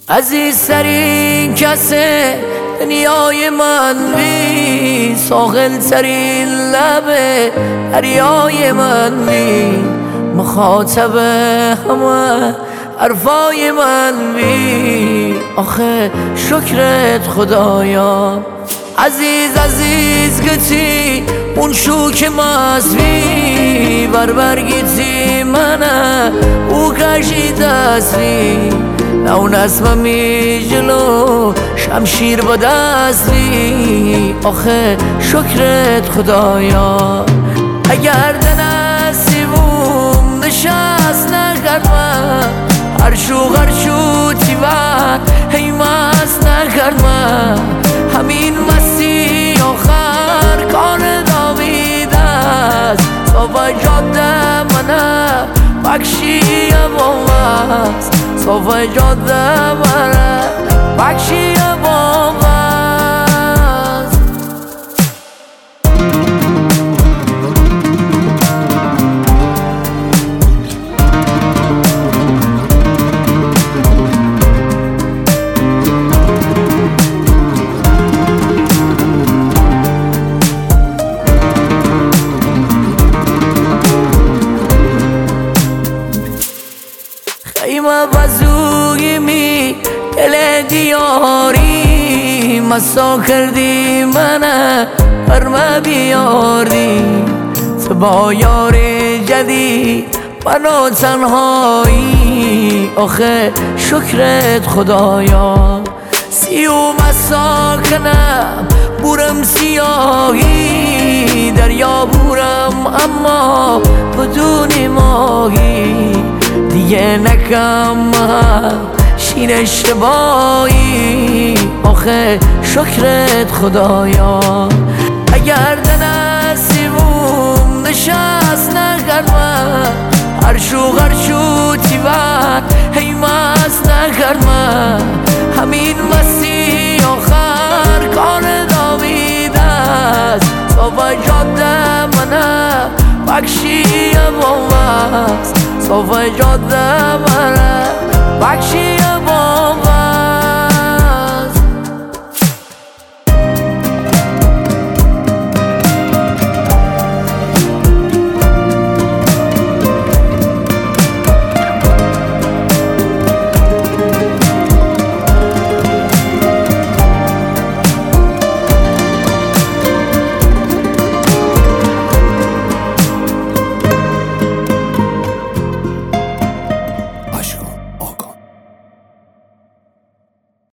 عزیزترین کسه دنیای من بی، ساحل ترین لبه دریای من بی، مخاطب همه حرفای من بی. آخه شکرت خدایا عزیز گتی اون شو که مازوی برگیتی منه او کشی دستی اون اسم می جلو شمشیر با دستی. آخه شکرت خدایا اگر دنسیبوم نشست نکردم هرشو تیوان هی مست نکردم همین مستی آخر کار داوید است صافه جاده منه بخشی بامست صافه جاده منه بخشی بامست. خیمه بزوگی می دل دیاری مسا کردی منه برمه بیاردی تو با یار جدید منو تنهایی. آخه شکرت خدایا سیو مسا کنم بورم سیاهی دریا بورم اما بدون ماهی دیگه نکم شین اشتباهی. آخه شکرت خدایا اگر دنسیبوم نشست نکردم هرشو تیوان هی مست نکردم همین مستی آخر کار داوید است صافه جاده منه بخشی بامست صافه جاده منه بخشی بامست.